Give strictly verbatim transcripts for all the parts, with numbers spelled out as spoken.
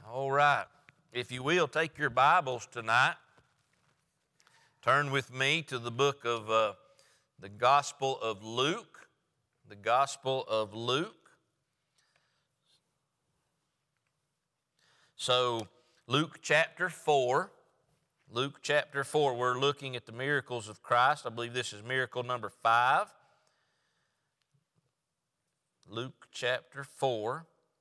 All right. If you will, take your Bibles tonight. Turn with me to the book of uh, the Gospel of Luke. The Gospel of Luke. So, Luke chapter four. Luke chapter four, we're looking at the miracles of Christ. I believe this is miracle number five. Luke chapter four.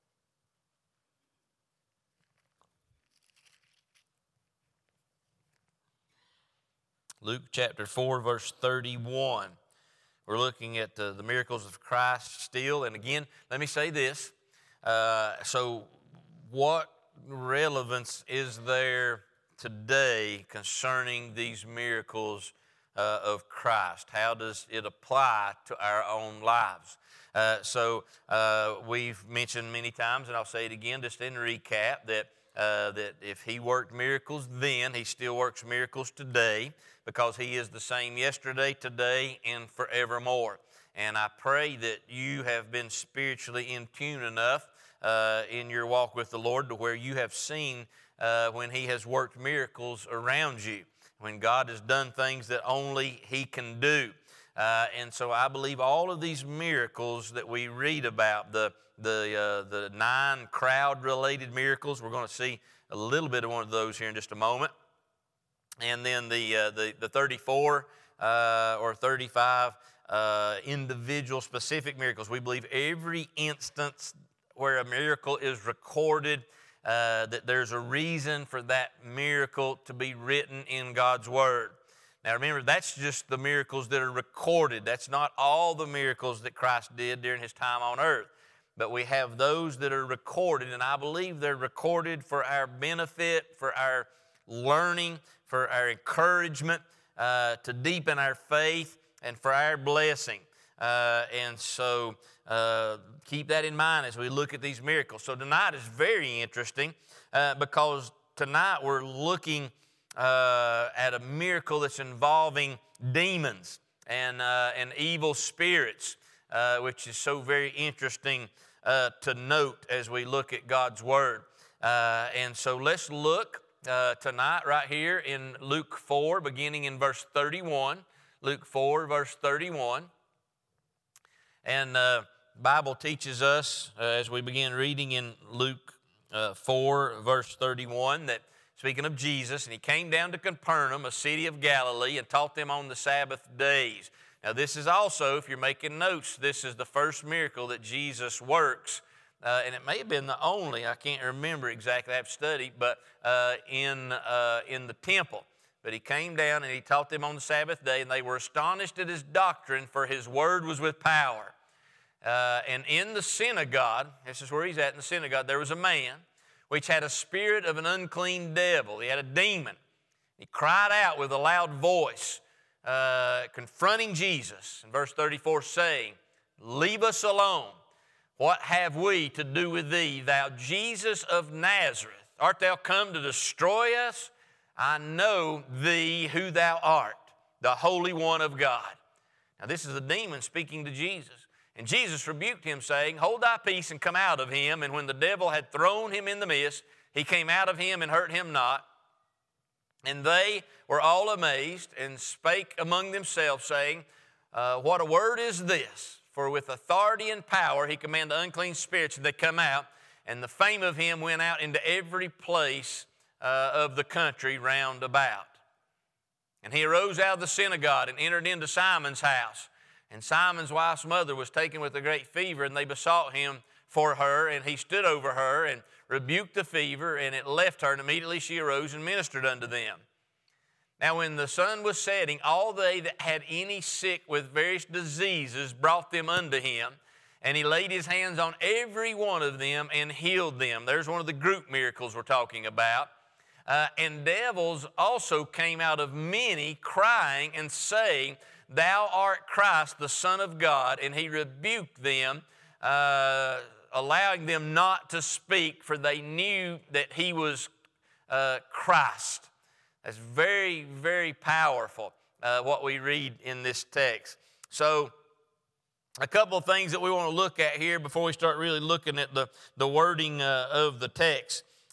Luke chapter four, verse thirty-one. We're looking at the, the miracles of Christ still. And again, let me say this. Uh, so what relevance is there today concerning these miracles uh, of Christ? How does it apply to our own lives? Uh, so uh, we've mentioned many times, and I'll say it again just in recap, that Uh, that if he worked miracles then, he still works miracles today, because he is the same yesterday, today, and forevermore. And I pray that you have been spiritually in tune enough uh, in your walk with the Lord to where you have seen uh, when he has worked miracles around you, when God has done things that only he can do. Uh, and so I believe all of these miracles that we read about, the the uh, the nine crowd-related miracles, we're going to see a little bit of one of those here in just a moment. And then the uh, the, the thirty-four uh, or thirty-five uh, individual specific miracles. We believe every instance where a miracle is recorded, uh, that there's a reason for that miracle to be written in God's Word. Now remember, that's just the miracles that are recorded. That's not all the miracles that Christ did during his time on earth. But we have those that are recorded, and I believe they're recorded for our benefit, for our learning, for our encouragement, uh, to deepen our faith, and for our blessing. Uh, and so uh, keep that in mind as we look at these miracles. So tonight is very interesting uh, because tonight we're looking uh, at a miracle that's involving demons and, uh, and evil spirits, uh, which is so very interesting Uh, to note as we look at God's Word. Uh, and so let's look uh, tonight right here in Luke four, beginning in verse thirty-one. Luke four, verse thirty-one. And uh, the Bible teaches us, uh, as we begin reading in Luke uh, four, verse thirty-one, that speaking of Jesus, and he came down to Capernaum, a city of Galilee, and taught them on the Sabbath days. Now this is also, if you're making notes, this is the first miracle that Jesus works. Uh, and it may have been the only, I can't remember exactly, I've studied, but uh, in, uh, in the temple. But he came down and he taught them on the Sabbath day, and they were astonished at his doctrine, for his word was with power. Uh, and in the synagogue, this is where he's at in the synagogue, there was a man which had a spirit of an unclean devil. He had a demon. He cried out with a loud voice, Uh, confronting Jesus in verse thirty-four, saying, "Leave us alone. What have we to do with thee, thou Jesus of Nazareth? Art thou come to destroy us? I know thee who thou art, the Holy One of God." Now this is the demon speaking to Jesus. And Jesus rebuked him, saying, "Hold thy peace and come out of him." And when the devil had thrown him in the midst, he came out of him and hurt him not. And they were all amazed and spake among themselves, saying, uh, "What a word is this? For with authority and power he commanded the unclean spirits, and they come out." And the fame of him went out into every place uh, of the country round about. And he arose out of the synagogue and entered into Simon's house. And Simon's wife's mother was taken with a great fever, and they besought him for her. And he stood over her and rebuked the fever, and it left her, and immediately she arose and ministered unto them. Now when the sun was setting, all they that had any sick with various diseases brought them unto him, and he laid his hands on every one of them and healed them. There's one of the group miracles we're talking about. Uh, and devils also came out of many, crying and saying, "Thou art Christ, the Son of God." And he rebuked them, uh, allowing them not to speak, for they knew that he was uh, Christ. That's very, very powerful, uh, what we read in this text. So a couple of things that we want to look at here before we start really looking at the, the wording uh, of the text.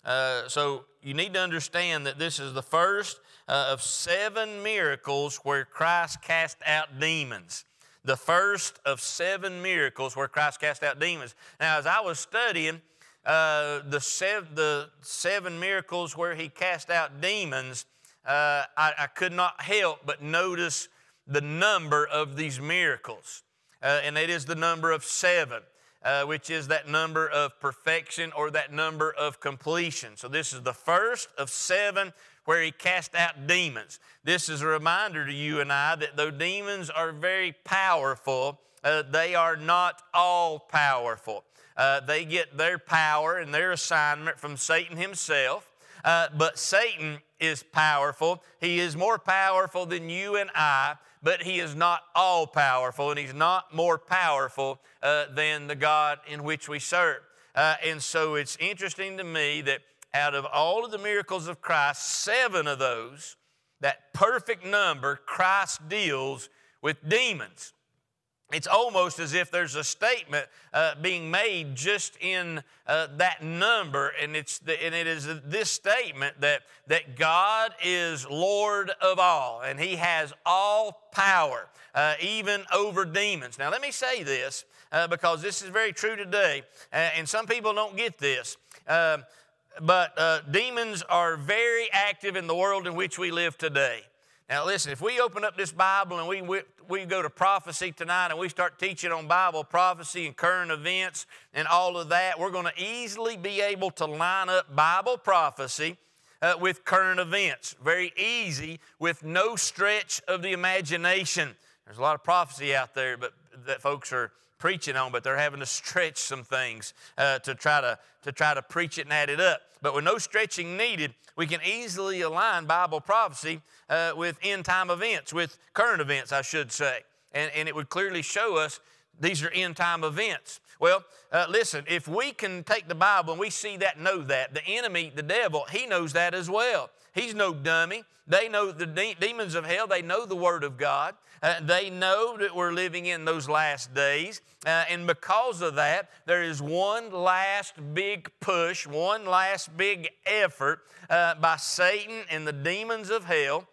Uh, so you need to understand that this is the first uh, of seven miracles where Christ cast out demons. The first of seven miracles where Christ cast out demons. Now, as I was studying uh, the, sev- the seven miracles where he cast out demons, uh, I, I could not help but notice the number of these miracles. Uh, and it is the number of seven. Uh, which is that number of perfection or that number of completion. So this is the first of seven where he cast out demons. This is a reminder to you and I that though demons are very powerful, uh, they are not all powerful. Uh, they get their power and their assignment from Satan himself. Uh, but Satan is powerful. He is more powerful than you and I, but he is not all powerful, and he's not more powerful uh, than the God in which we serve. Uh, and so it's interesting to me that out of all of the miracles of Christ, seven of those, that perfect number, Christ deals with demons. It's almost as if there's a statement uh, being made just in uh, that number, and it's the, and it is this statement that that God is Lord of all, and He has all power, uh, even over demons. Now, let me say this uh, because this is very true today, uh, and some people don't get this. Uh, but uh, demons are very active in the world in which we live today. Now, listen, if we open up this Bible and we, we we go to prophecy tonight and we start teaching on Bible prophecy and current events and all of that, we're going to easily be able to line up Bible prophecy uh, with current events. Very easy, with no stretch of the imagination. There's a lot of prophecy out there but that folks are preaching on, but they're having to stretch some things uh, to try to, to try to preach it and add it up. But with no stretching needed, we can easily align Bible prophecy uh, with end-time events, with current events, I should say. And, and it would clearly show us these are end-time events. Well, uh, listen, if we can take the Bible and we see that, know that, the enemy, the devil, he knows that as well. He's no dummy. They know the de- demons of hell. They know the Word of God. Uh, they know that we're living in those last days. Uh, and because of that, there is one last big push, one last big effort uh, by Satan and the demons of hell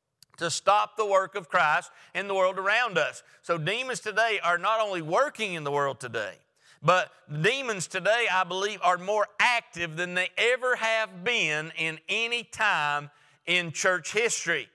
to stop the work of Christ in the world around us. So demons today are not only working in the world today, but demons today, I believe, are more active than they ever have been in any time in church history.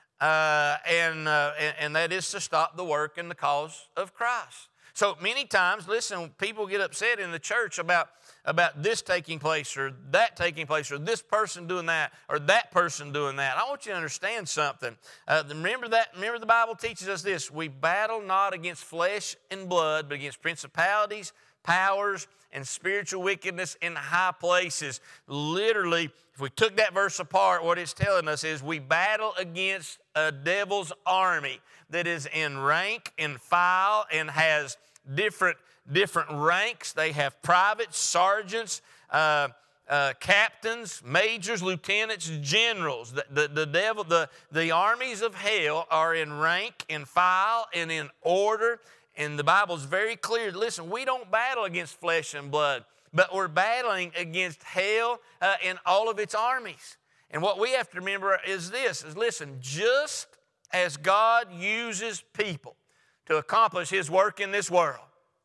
Uh, and, uh, and, and that is to stop the work and the cause of Christ. So many times, listen, people get upset in the church about, about this taking place or that taking place or this person doing that or that person doing that. I want you to understand something. Uh, remember that. Remember the Bible teaches us this. We battle not against flesh and blood, but against principalities, powers, and spiritual wickedness in high places. Literally, if we took that verse apart, what it's telling us is we battle against a devil's army that is in rank and file and has different, different ranks. They have privates, sergeants, uh, uh, captains, majors, lieutenants, generals. The, the, the devil, the, the armies of hell are in rank and file and in order. And the Bible is very clear. Listen, we don't battle against flesh and blood, but we're battling against hell uh, and all of its armies. And what we have to remember is this, is listen, just as God uses people to accomplish His work in this world,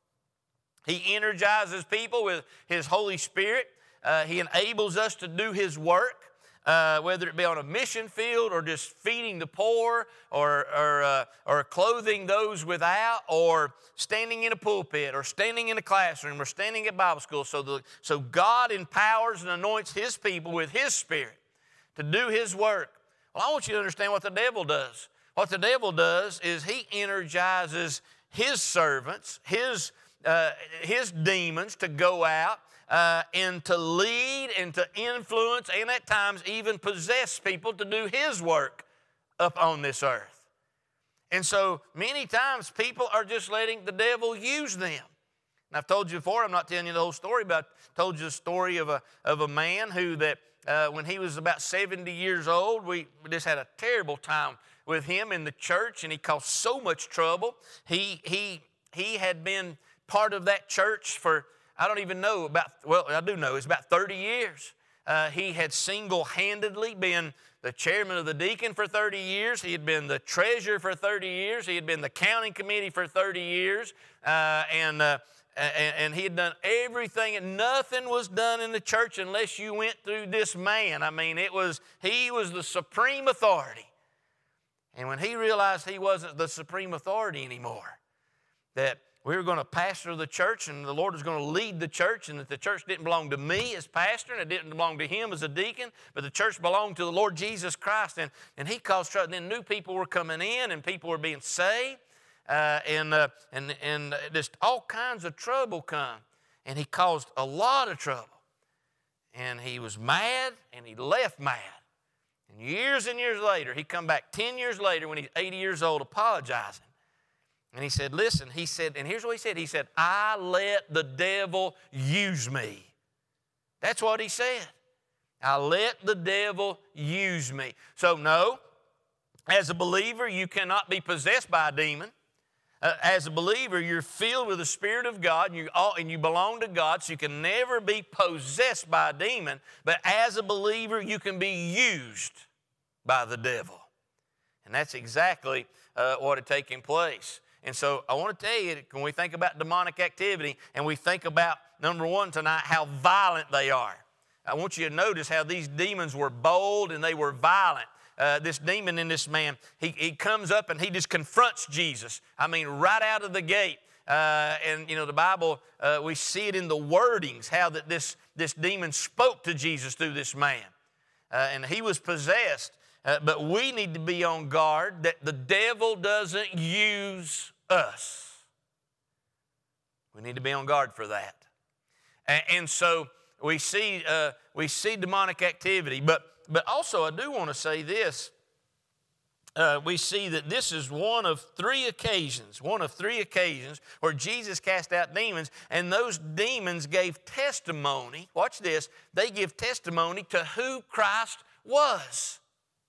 He energizes people with His Holy Spirit. Uh, he enables us to do His work. Uh, whether it be on a mission field or just feeding the poor or, or, uh, or clothing those without or standing in a pulpit or standing in a classroom or standing at Bible school. So, the, so God empowers and anoints His people with His Spirit to do His work. Well, I want you to understand what the devil does. What the devil does is he energizes his servants, his, uh, his demons to go out Uh, and to lead and to influence and at times even possess people to do His work up on this earth. And so many times people are just letting the devil use them. And I've told you before, I'm not telling you the whole story, but I told you the story of a, of a man who that uh, when he was about seventy years old, we just had a terrible time with him in the church, and he caused so much trouble. He, he, he had been part of that church for I don't even know about, well, I do know, it's about thirty years. Uh, he had single-handedly been the chairman of the deacon for thirty years. He had been the treasurer for thirty years. He had been the counting committee for thirty years. Uh, and, uh, and, and he had done everything. And nothing was done in the church unless you went through this man. I mean, it was he was the supreme authority. And when he realized he wasn't the supreme authority anymore, that we were going to pastor the church and the Lord was going to lead the church, and that the church didn't belong to me as pastor and it didn't belong to him as a deacon, but the church belonged to the Lord Jesus Christ. And, and he caused trouble. Then new people were coming in and people were being saved, uh, and, uh, and, and just all kinds of trouble come. And he caused a lot of trouble. And he was mad and he left mad. And years and years later, he come back ten years later when he's eighty years old apologizing. And he said, listen, he said, and here's what he said. He said, I let the devil use me. That's what he said. I let the devil use me. So no, as a believer, you cannot be possessed by a demon. Uh, as a believer, you're filled with the Spirit of God, and you, all, and you belong to God, so you can never be possessed by a demon. But as a believer, you can be used by the devil. And that's exactly uh, what had taken place. And so I want to tell you, when we think about demonic activity, and we think about, number one tonight, how violent they are. I want you to notice how these demons were bold and they were violent. Uh, this demon in this man, he, he comes up and he just confronts Jesus. I mean, right out of the gate. Uh, and, you know, the Bible, uh, we see it in the wordings, how that this, this demon spoke to Jesus through this man. Uh, and he was possessed. Uh, but we need to be on guard that the devil doesn't use us. We need to be on guard for that. And, and so we see uh, we see demonic activity, but but also I do want to say this. Uh, we see that this is one of three occasions, one of three occasions where Jesus cast out demons, and those demons gave testimony. Watch this. They give testimony to who Christ was.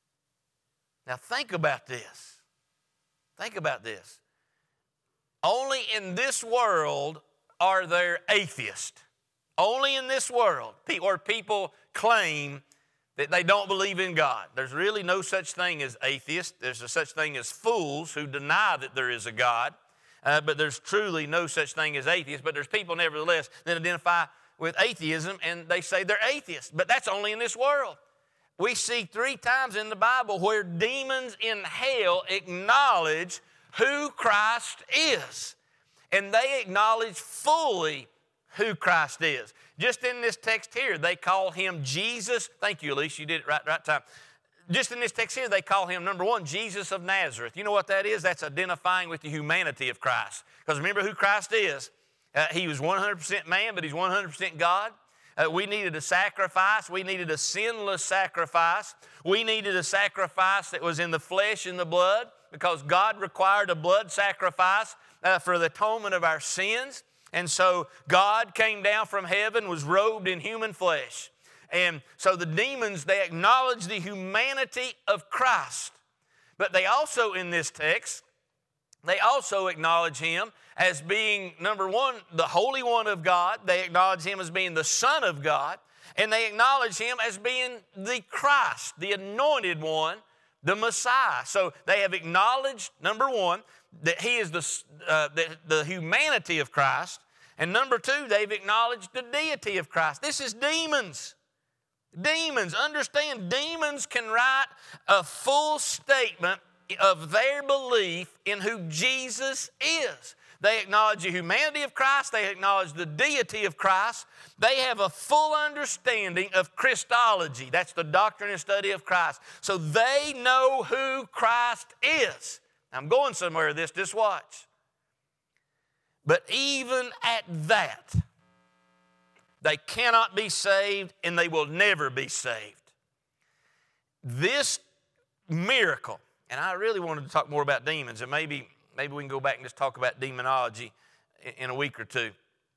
Now think about this. Think about this. Only in this world are there atheists. Only in this world where people claim that they don't believe in God. There's really no such thing as atheists. There's a such thing as fools who deny that there is a God. Uh, but there's truly no such thing as atheists. But there's people nevertheless that identify with atheism and they say they're atheists. But that's only in this world. We see three times in the Bible where demons in hell acknowledge who Christ is. And they acknowledge fully who Christ is. Just in this text here, they call him Jesus. Thank you, Elise. You did it right, right time. Just in this text here, they call him, number one, Jesus of Nazareth. You know what that is? That's identifying with the humanity of Christ. Because remember who Christ is. Uh, he was one hundred percent man, but he's one hundred percent God. Uh, we needed a sacrifice. We needed a sinless sacrifice. We needed a sacrifice that was in the flesh and the blood, because God required a blood sacrifice uh, for the atonement of our sins. And so God came down from heaven, was robed in human flesh. And so the demons, they acknowledge the humanity of Christ. But they also, in this text, they also acknowledge him as being, number one, the Holy One of God. They acknowledge him as being the Son of God. And they acknowledge him as being the Christ, the Anointed One, the Messiah. So they have acknowledged, number one, that he is the, uh, the, the humanity of Christ. And number two, they've acknowledged the deity of Christ. This is demons. Demons. Understand, demons can write a full statement of their belief in who Jesus is. They acknowledge the humanity of Christ. They acknowledge the deity of Christ. They have a full understanding of Christology. That's the doctrine and study of Christ. So they know who Christ is. I'm going somewhere with this, just watch. But even at that, they cannot be saved and they will never be saved. This miracle, and I really wanted to talk more about demons, and maybe, maybe we can go back and just talk about demonology in a week or two.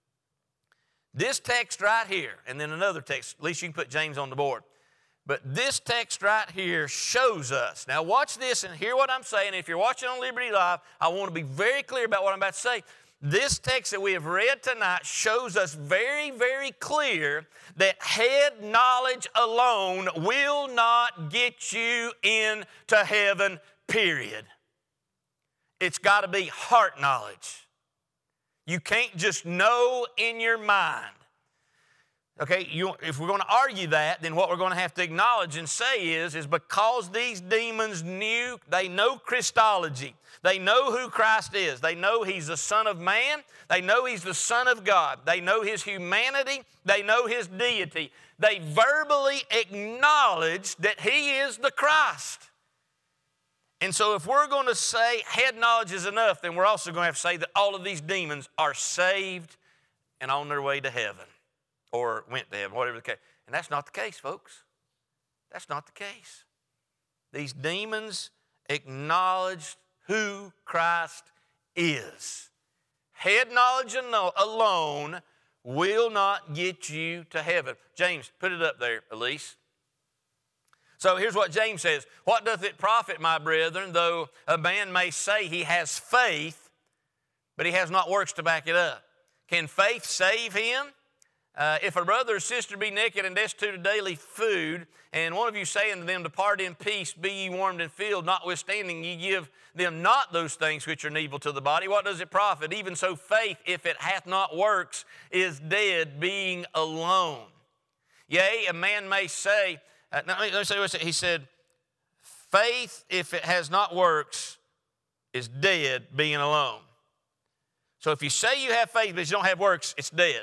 This text right here, and then another text, at least you can put James on the board. But this text right here shows us. Now watch this and hear what I'm saying. If you're watching on Liberty Live, I want to be very clear about what I'm about to say. this text that we have read tonight shows us very, very clear that head knowledge alone will not get you into heaven, period. It's got to be heart knowledge. You can't just know in your mind. Okay, you, if we're going to argue that, then what we're going to have to acknowledge and say is, is because these demons knew, they know Christology. They know who Christ is. They know He's the Son of Man. They know He's the Son of God. They know His humanity. They know His deity. They verbally acknowledge that He is the Christ. And so if we're going to say head knowledge is enough, then we're also going to have to say that all of these demons are saved and on their way to heaven. Or went to heaven, whatever the case. And that's not the case, folks. That's not the case. These demons acknowledged who Christ is. Head knowledge alone will not get you to heaven. James, put it up there, Elise. So here's what James says. What doth it profit, my brethren, though a man may say he has faith, but he has not works to back it up? Can faith save him? Uh, if a brother or sister be naked and destitute of daily food, and one of you say unto them, depart in peace, be ye warmed and filled, notwithstanding ye give them not those things which are needful to the body, what does it profit? Even so faith, if it hath not works, is dead, being alone. Yea, a man may say, uh, now, let me say what he said, faith, if it has not works, is dead, being alone. So if you say you have faith, but you don't have works, it's dead.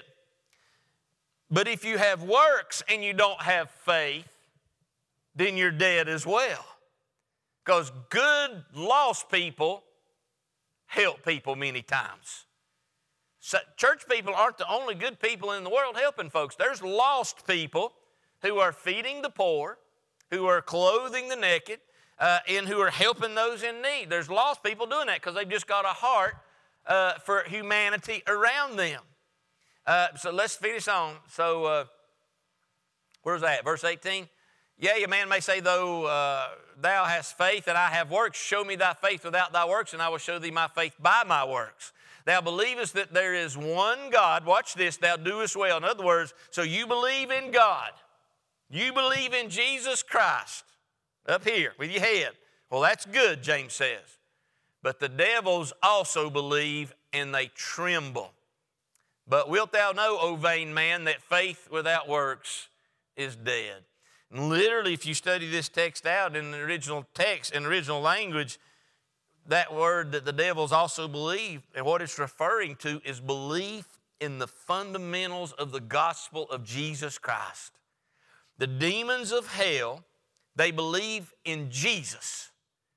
But if you have works and you don't have faith, then you're dead as well. Because good, lost people help people many times. So church people aren't the only good people in the world helping folks. There's lost people who are feeding the poor, who are clothing the naked, uh, and who are helping those in need. There's lost people doing that because they've just got a heart uh, for humanity around them. Uh, so let's finish on. So uh, where's that? Verse eighteen. Yea, a man may say, though uh, thou hast faith and I have works, show me thy faith without thy works, and I will show thee my faith by my works. Thou believest that there is one God. Watch this. Thou doest well. In other words, so you believe in God. You believe in Jesus Christ. Up here with your head. Well, that's good, James says. But the devils also believe and they tremble. But wilt thou know, O vain man, that faith without works is dead? And literally, if you study this text out in the original text, in the original language, that word that the devils also believe, and what it's referring to is belief in the fundamentals of the gospel of Jesus Christ. The demons of hell, they believe in Jesus,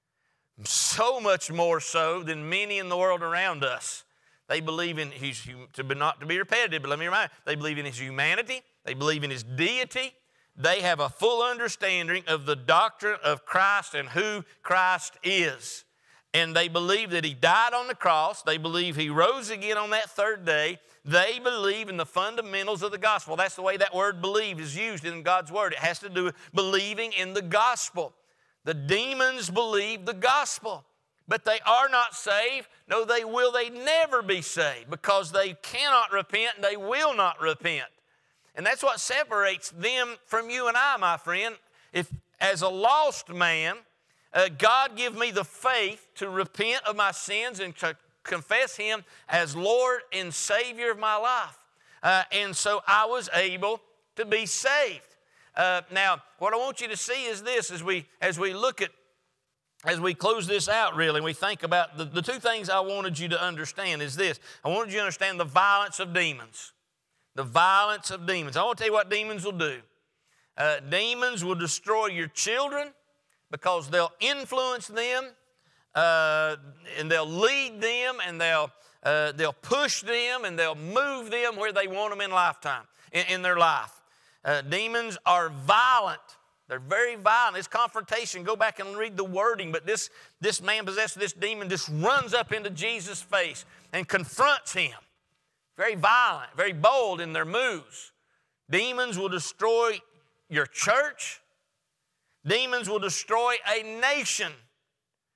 so much more so than many in the world around us. They believe in His, to be, not to be repetitive, but let me remind you, they believe in His humanity. They believe in His deity. They have a full understanding of the doctrine of Christ and who Christ is. And they believe that He died on the cross. They believe He rose again on that third day. They believe in the fundamentals of the gospel. That's the way that word believe is used in God's word. It has to do with believing in the gospel. The demons believe the gospel. But they are not saved. No, they will. They never be saved because they cannot repent and they will not repent. And that's what separates them from you and I, my friend. If, as a lost man, uh, God give me the faith to repent of my sins and to confess Him as Lord and Savior of my life. Uh, and so I was able to be saved. Uh, now, what I want you to see is this as we, as we look at As we close this out, really, and we think about the, the two things I wanted you to understand is this. I wanted you to understand the violence of demons. The violence of demons. I want to tell you what demons will do. Uh, demons will destroy your children because they'll influence them, uh, and they'll lead them, and they'll, uh, they'll push them, and they'll move them where they want them in lifetime, in, in their life. Uh, demons are violent. They're very violent. It's confrontation. Go back and read the wording. But this, this man possessed with this demon just runs up into Jesus' face and confronts him. Very violent, very bold in their moves. Demons will destroy your church. Demons will destroy a nation.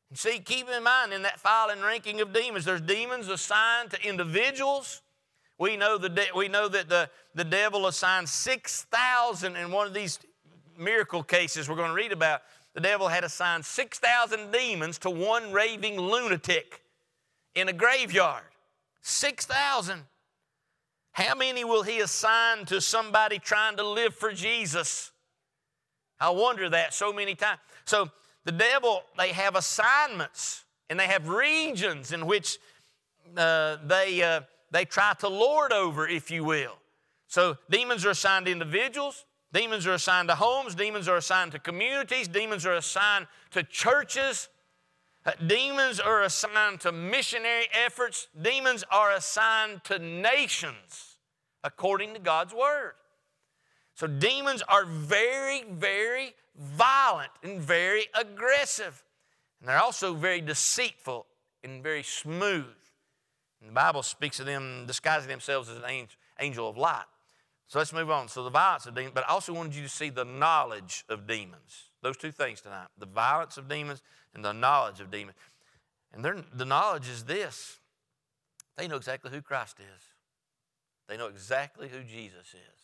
And see, keep in mind in that file and ranking of demons, there's demons assigned to individuals. We know, the de- we know that the, the devil assigned six thousand in one of these miracle cases we're going to read about. The devil had assigned six thousand demons to one raving lunatic in a graveyard. six thousand. How many will he assign to somebody trying to live for Jesus? I wonder that so many times. So the devil, they have assignments and they have regions in which uh, they, uh, they try to lord over, if you will. So demons are assigned to individuals. Demons are assigned to homes. Demons are assigned to communities. Demons are assigned to churches. Uh, demons are assigned to missionary efforts. Demons are assigned to nations according to God's Word. So demons are very, very violent and very aggressive. And they're also very deceitful and very smooth. And the Bible speaks of them disguising themselves as an angel, angel of light. So let's move on. So the violence of demons, but I also wanted you to see the knowledge of demons. Those two things tonight. The violence of demons and the knowledge of demons. And the knowledge is this. They know exactly who Christ is. They know exactly who Jesus is.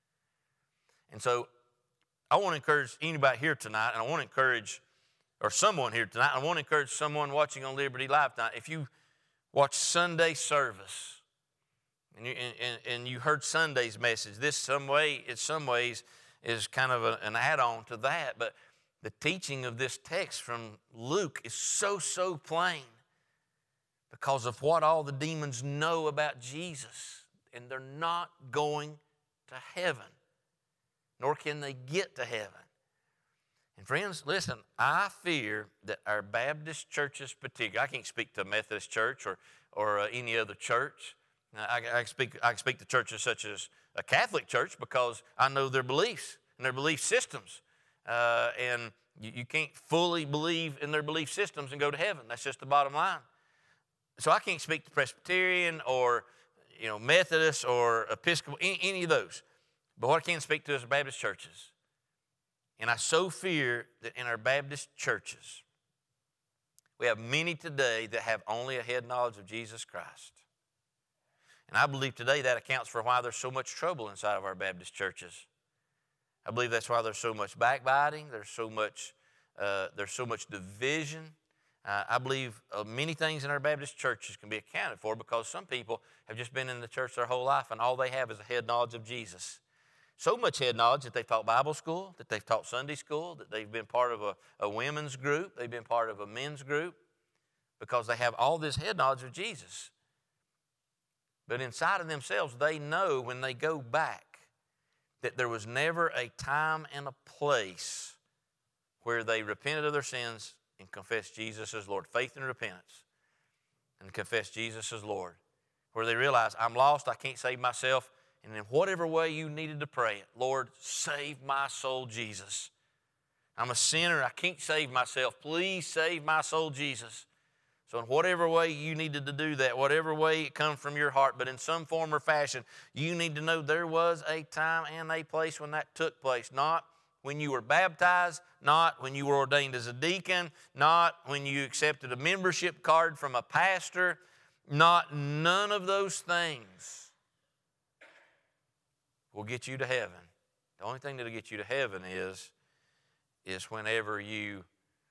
And so I want to encourage anybody here tonight, and I want to encourage, or someone here tonight, I want to encourage someone watching on Liberty Live tonight. If you watch Sunday service, and you, and, and you heard Sunday's message, this some way, in some ways is kind of a, an add-on to that, but the teaching of this text from Luke is so, so plain because of what all the demons know about Jesus, and they're not going to heaven, nor can they get to heaven. And friends, listen, I fear that our Baptist churches particularly, I can't speak to a Methodist church or, or uh, any other church. I, I, speak, I speak to churches such as a Catholic church because I know their beliefs and their belief systems. Uh, and you, you can't fully believe in their belief systems and go to heaven. That's just the bottom line. So I can't speak to Presbyterian or you know Methodist or Episcopal, any, any of those. But what I can speak to is the Baptist churches. And I so fear that in our Baptist churches, we have many today that have only a head knowledge of Jesus Christ. And I believe today that accounts for why there's so much trouble inside of our Baptist churches. I believe that's why there's so much backbiting, there's so much, uh, there's so much division. Uh, I believe uh, many things in our Baptist churches can be accounted for because some people have just been in the church their whole life and all they have is a head knowledge of Jesus. So much head knowledge that they've taught Bible school, that they've taught Sunday school, that they've been part of a, a women's group, they've been part of a men's group because they have all this head knowledge of Jesus. But inside of themselves, they know when they go back that there was never a time and a place where they repented of their sins and confessed Jesus as Lord. Faith and repentance and confess Jesus as Lord. Where they realize, I'm lost, I can't save myself. And in whatever way you needed to pray it, Lord, save my soul, Jesus. I'm a sinner, I can't save myself. Please save my soul, Jesus. So in whatever way you needed to do that, whatever way it comes from your heart, but in some form or fashion, you need to know there was a time and a place when that took place. Not when you were baptized, not when you were ordained as a deacon, not when you accepted a membership card from a pastor, not none of those things will get you to heaven. The only thing that will get you to heaven is, is whenever you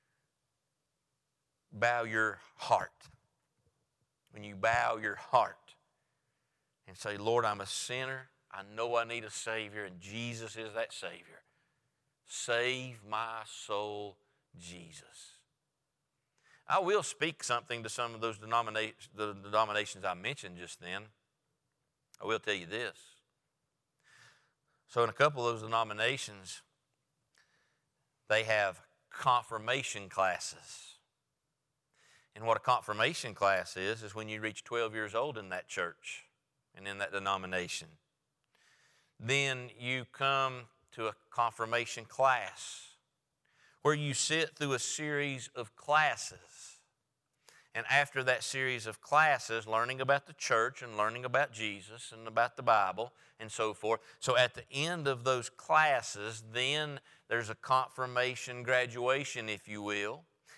bow your heart. When you bow your heart and say, Lord, I'm a sinner. I know I need a Savior, and Jesus is that Savior. Save my soul, Jesus. I will speak something to some of those denominations, the denominations I mentioned just then. I will tell you this. So in a couple of those denominations, they have confirmation classes. And what a confirmation class is, is when you reach twelve years old in that church and in that denomination. Then you come to a confirmation class where you sit through a series of classes. And after that series of classes, learning about the church and learning about Jesus and about the Bible and so forth. So at the end of those classes, then there's a confirmation graduation, if you will.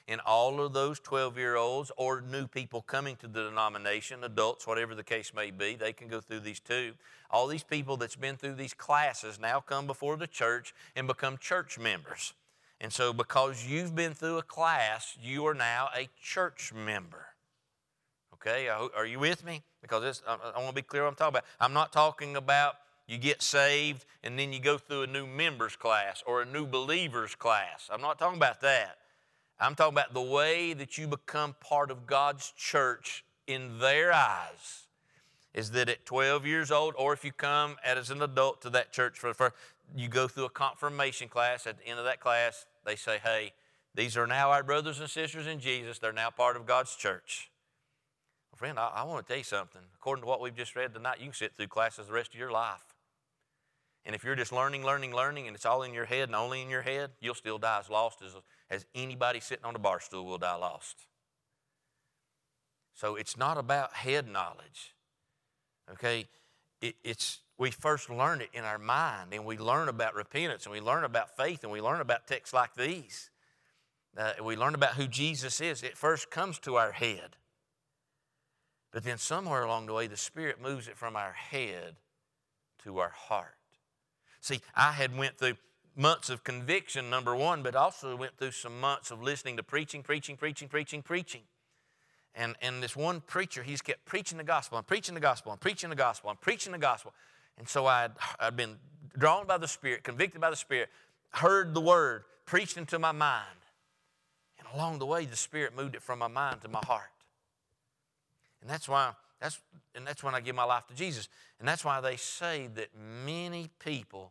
in all of those twelve-year-olds or new people coming to the denomination, adults, whatever the case may be, they can go through these too. All these people that's been through these classes now come before the church and become church members. And so because you've been through a class, you are now a church member. Okay, are you with me? Because this, I, I want to be clear what I'm talking about. I'm not talking about you get saved and then you go through a new members class or a new believers class. I'm not talking about that. I'm talking about the way that you become part of God's church in their eyes is that at twelve years old, or if you come as an adult to that church for the first, you go through a confirmation class. At the end of that class, they say, hey, these are now our brothers and sisters in Jesus. They're now part of God's church. Well, friend, I, I want to tell you something. According to what we've just read tonight, you can sit through classes the rest of your life. And if you're just learning, learning, learning, and it's all in your head and only in your head, you'll still die as lost as, as anybody sitting on a bar stool will die lost. So it's not about head knowledge, okay? It, it's we first learn it in our mind, and we learn about repentance, and we learn about faith, and we learn about texts like these. Uh, we learn about who Jesus is. It first comes to our head. But then somewhere along the way, the Spirit moves it from our head to our heart. See, I had went through months of conviction, number one, but also went through some months of listening to preaching, preaching, preaching, preaching, preaching. And, and this one preacher, he just kept preaching the gospel. I'm preaching the gospel. I'm preaching the gospel. I'm preaching the gospel. And so I'd, I'd been drawn by the Spirit, convicted by the Spirit, heard the word, preached into my mind. And along the way, the Spirit moved it from my mind to my heart. And that's why, that's, and that's when I give my life to Jesus. And that's why they say that many people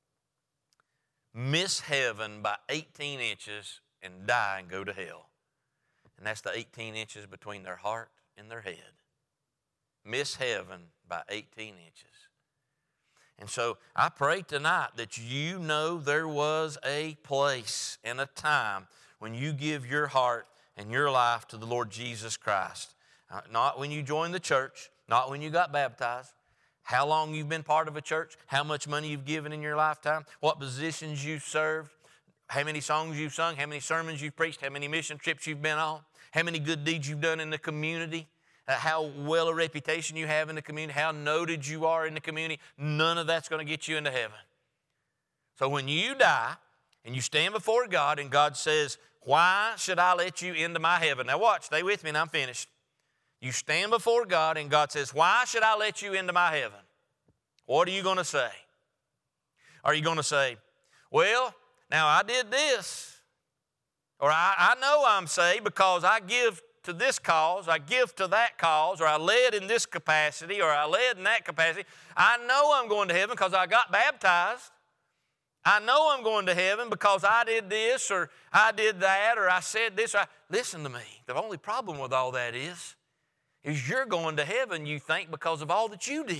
miss heaven by eighteen inches and die and go to hell. And that's the eighteen inches between their heart and their head. Miss heaven by eighteen inches. And so I pray tonight that you know there was a place and a time when you give your heart and your life to the Lord Jesus Christ. Uh, not when you joined the church, not when you got baptized, how long you've been part of a church, how much money you've given in your lifetime, what positions you've served, how many songs you've sung, how many sermons you've preached, how many mission trips you've been on, how many good deeds you've done in the community, uh, how well a reputation you have in the community, how noted you are in the community. None of that's going to get you into heaven. So when you die and you stand before God and God says, why should I let you into my heaven? Now watch, stay with me and I'm finished. You stand before God and God says, why should I let you into my heaven? What are you going to say? Are you going to say, well, now I did this, or I, I know I'm saved because I give to this cause, I give to that cause, or I led in this capacity, or I led in that capacity. I know I'm going to heaven because I got baptized. I know I'm going to heaven because I did this, or I did that, or I said this. Or I... Listen to me. The only problem with all that is, is you're going to heaven, you think, because of all that you did.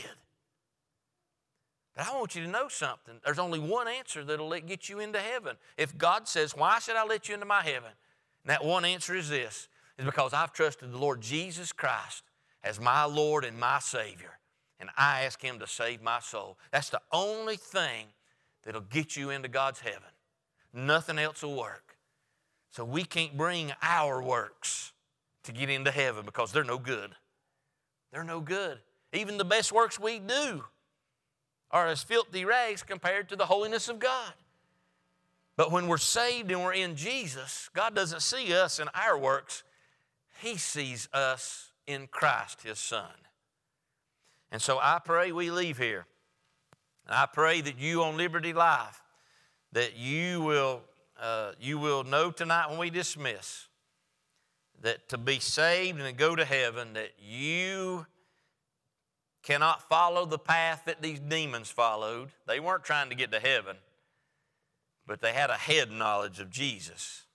But I want you to know something. There's only one answer that'll let get you into heaven. If God says, why should I let you into my heaven? And that one answer is this, is because I've trusted the Lord Jesus Christ as my Lord and my Savior, and I ask Him to save my soul. That's the only thing that'll get you into God's heaven. Nothing else will work. So we can't bring our works to get into heaven because they're no good. They're no good. Even the best works we do are as filthy rags compared to the holiness of God. But when we're saved and we're in Jesus, God doesn't see us in our works. He sees us in Christ, His Son. And so I pray we leave here. And I pray that you on Liberty Life, that you will, uh, you will know tonight when we dismiss that to be saved and to go to heaven, that you cannot follow the path that these demons followed. They weren't trying to get to heaven, but they had a head knowledge of Jesus.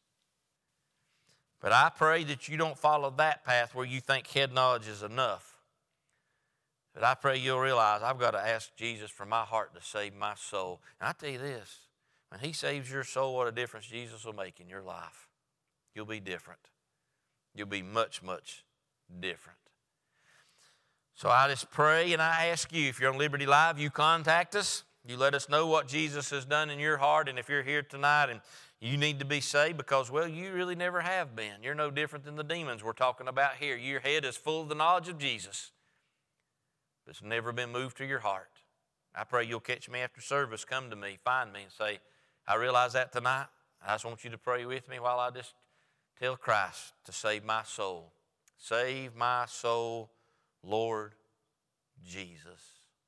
But I pray that you don't follow that path where you think head knowledge is enough. But I pray you'll realize I've got to ask Jesus for my heart to save my soul. And I tell you this, when He saves your soul, what a difference Jesus will make in your life. You'll be different. You'll be much, much different. So I just pray and I ask you, if you're on Liberty Live, you contact us. You let us know what Jesus has done in your heart, and if you're here tonight and you need to be saved because, well, you really never have been. You're no different than the demons we're talking about here. Your head is full of the knowledge of Jesus, but it's never been moved to your heart. I pray you'll catch me after service, come to me, find me, and say, I realize that tonight. I just want you to pray with me while I just tell Christ to save my soul. Save my soul, Lord Jesus.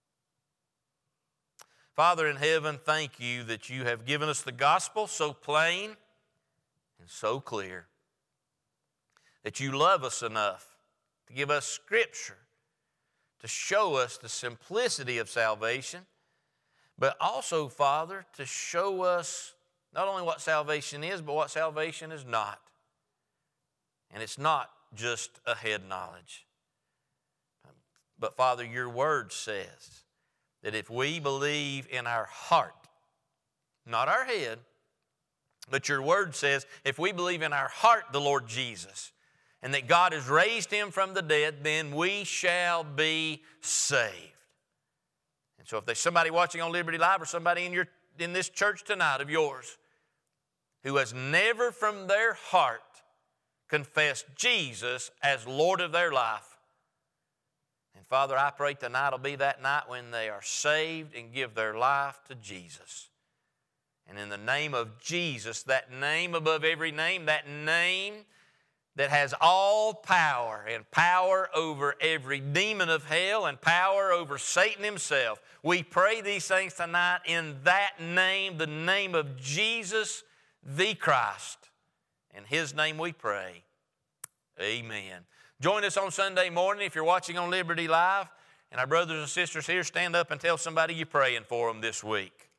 Father in heaven, thank you that you have given us the gospel so plain and so clear, that you love us enough to give us Scripture to show us the simplicity of salvation, but also, Father, to show us not only what salvation is, but what salvation is not. And it's not just a head knowledge. But Father, your word says that if we believe in our heart, not our head, but your word says if we believe in our heart the Lord Jesus, and that God has raised him from the dead, then we shall be saved. And so if there's somebody watching on Liberty Live or somebody in, your, in this church tonight of yours who has never from their heart confessed Jesus as Lord of their life, and Father, I pray tonight will be that night when they are saved and give their life to Jesus. And in the name of Jesus, that name above every name, that name that has all power and power over every demon of hell and power over Satan himself, we pray these things tonight in that name, the name of Jesus the Christ. In his name we pray. Amen. Join us on Sunday morning if you're watching on Liberty Live. And our brothers and sisters here, stand up and tell somebody you're praying for them this week.